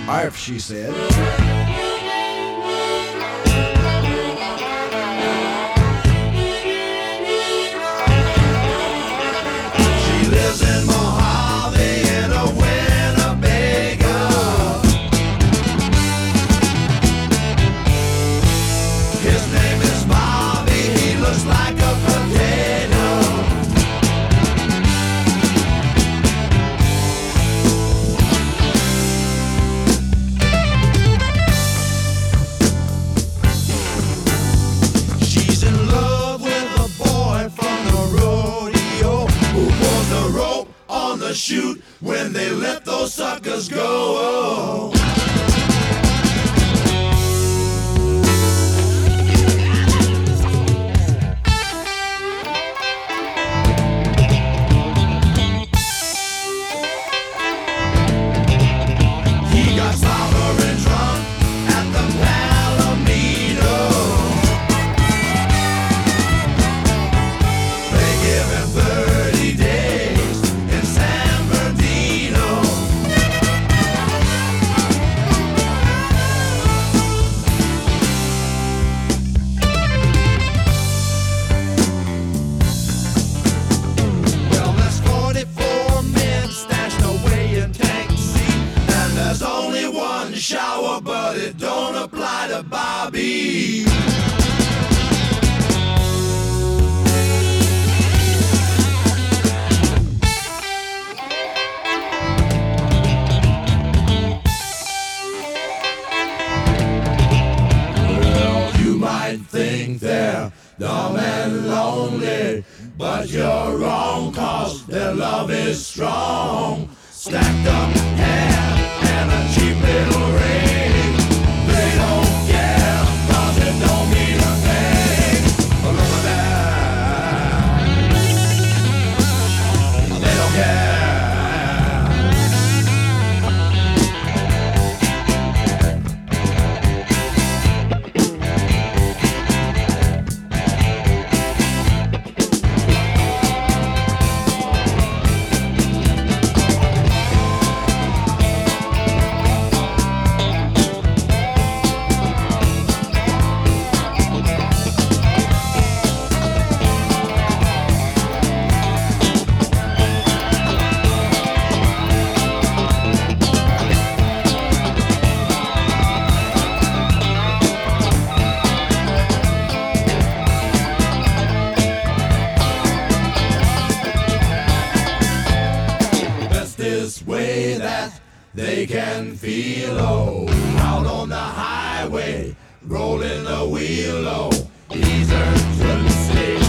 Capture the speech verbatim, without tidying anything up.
Arf, she said. She lives in Mojave in a Winnebago. His name is Bobby, he looks like a potato. She's in love with a boy from the rodeo who pulls the rope on the chute when they let those suckers go. He got sober and drunk at the Palomino. They give him thirty days in San Bernardino. Well, there's forty-four men stashed away in tank seat, and there's only one shower, but it don't apply to Bobby. Well, you might think they're dumb and lonely, but you're wrong, cause their love is strong. Stacked up hair and a cheap little ring. They don't care, cause it don't mean a thing. Look at that. They don't care. This way that they can feel, oh, out on the highway, rolling the wheel, oh, ease her to the stage.